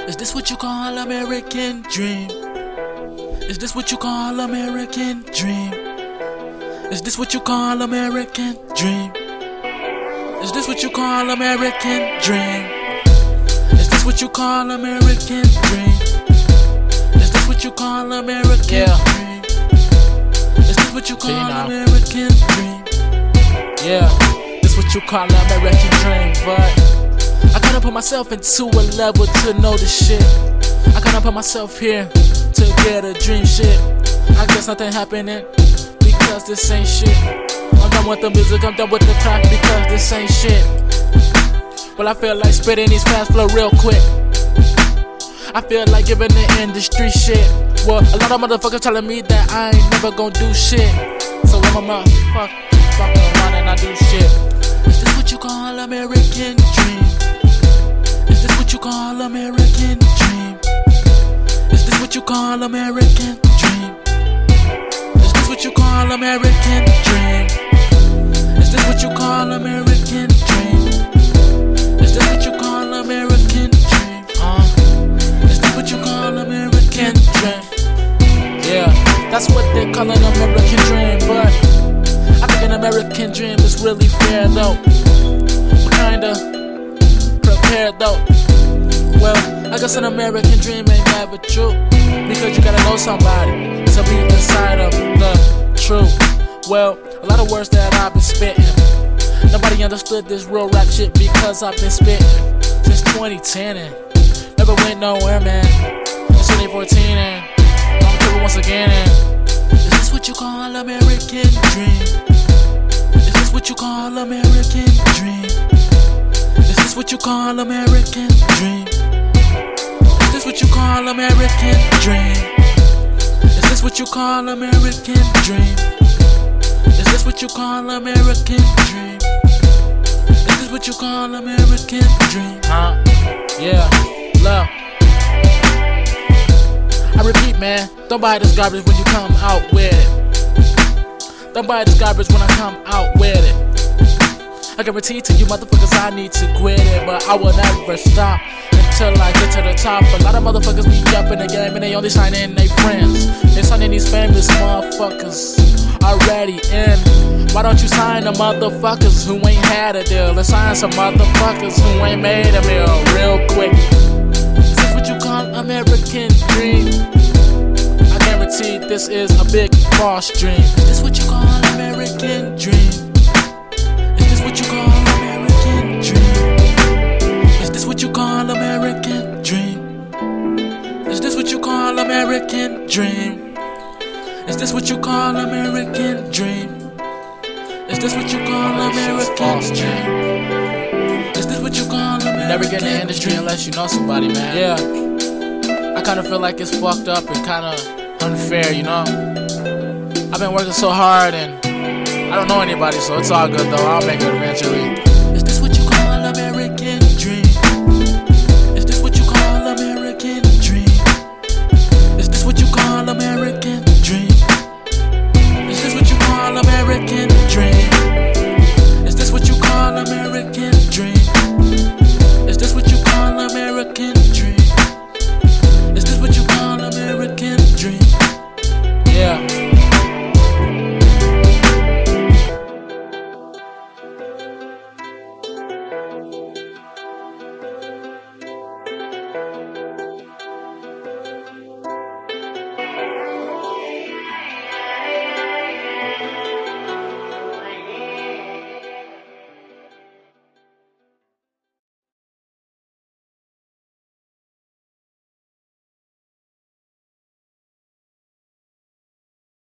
Is this what you call American dream? Is this what you call American dream? Is this what you call American dream? Is this what you call American dream? Is this what you call American dream? Is this what you call American dream? Is this what you call American dream? Yeah, this what you call American dream, but I kinda put myself into a level to know the shit. I kinda put myself here to get a dream shit. I guess nothing happening because this ain't shit. I'm done with the music, I'm done with the craft because this ain't shit. Well, I feel like spitting these fast flow real quick. I feel like giving the industry shit. Well, a lot of motherfuckers telling me that I ain't never gonna do shit. So I'm a motherfucker around and I do shit. Is this what you call American dream? Is this what you call American dream? Is this what you call American dream? Is this what you call American dream? Is this what you call American dream? Is this what you call American dream? Is this what you call American dream? Yeah, that's what they call an American dream, but I think an American dream is really fair though. Kinda prepared though. Well, I guess an American dream ain't never true, because you gotta know somebody to be inside of the truth. Well, a lot of words that I've been spitting, nobody understood this real rap shit because I've been spitting since 2010 and never went nowhere, man. It's 2014 and I'm tripping once again. And is this what you call American dream? Is this what you call American dream? Is this what you call American dream? Is this what you call American dream? Is this what you call American dream? Is this what you call American dream? Is this what you call American dream? Yeah, love. I repeat, man, don't buy this garbage when you come out with it. Don't buy this garbage when I come out with it. I guarantee to you motherfuckers I need to quit it, but I will never stop until I get to the top. A lot of motherfuckers be up in the game and they only sign in they friends. They signing these famous motherfuckers already in. Why don't you sign the motherfuckers who ain't had a deal? Let's sign some motherfuckers who ain't made a meal real quick. Is this what you call American dream? I guarantee this is a big false dream. Is this what you call American dream? Is this what you call American dream? Is this what you call American dream? Is this what you call American dream? Is this what you call American dream? Is this what you call American dream? Is this what you call American dream? You never get in the industry unless you know somebody, man. Yeah, I kinda feel like it's fucked up and kinda unfair, you know? I've been working so hard and I don't know anybody, so it's all good though. I'll make it eventually.